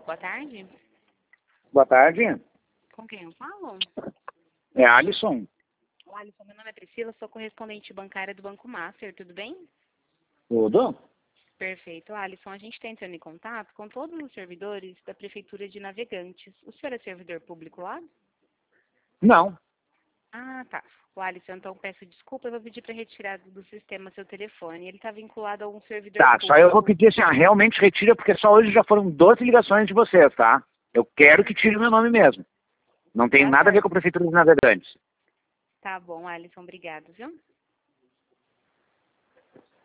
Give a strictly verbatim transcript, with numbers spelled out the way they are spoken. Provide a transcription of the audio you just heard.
boa tarde. Boa tarde. Com quem eu falo? É Alisson. O Alisson, meu nome é Priscila, sou correspondente bancária do Banco Master, tudo bem? Tudo? Perfeito. Alisson, a gente está entrando em contato com todos os servidores da Prefeitura de Navegantes. O senhor é servidor público lá? Não. Ah, tá. O Alisson, então peço desculpa, eu vou pedir para retirar do sistema seu telefone. Ele está vinculado a um servidor Tá, público. só eu vou pedir assim, ah, realmente retira, porque só hoje já foram doze ligações de vocês, tá? Eu quero que tire o meu nome mesmo. Não tem Tá nada a ver certo. com a Prefeitura de Navegantes. Tá bom, Alisson, obrigado, viu?